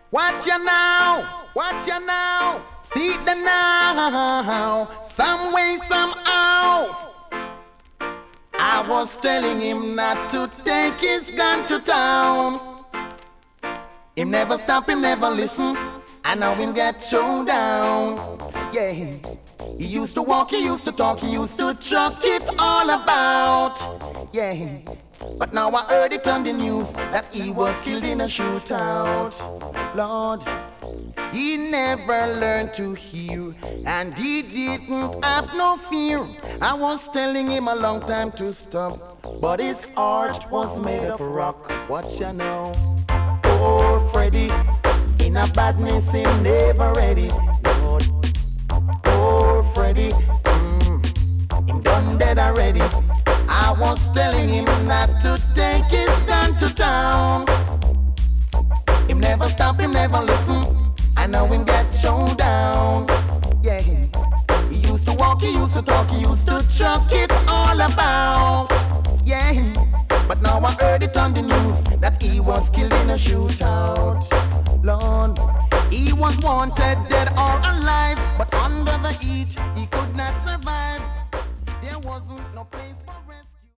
Watch you now, watch you now. See the now, some way, somehow. I was telling him not to take his gun to town. Him never stop, him never listen. I know him get thrown down. Yeah, he used to walk, he used to talk, he used to chuck it all about. Yeah, but now I heard it on the news that he was killed in a shootout. Lord, he never learned to hear, and he didn't have no fear. I was telling him a long time to stop, but his heart was made of rock. What you know? Poor Freddy, in a badness him never ready. Lord, poor Freddy, him done dead already. I was telling him not to take his gun to town. Him never stop, him never listen. I know him get shown down. Yeah, he used to walk, he used to talk, he used to chuck it all about. Yeah, but now I heard it on the news that he was killed in a shootout. Lord, he was wanted dead or alive, but under the heat he could not survive. There wasn't no place for rest.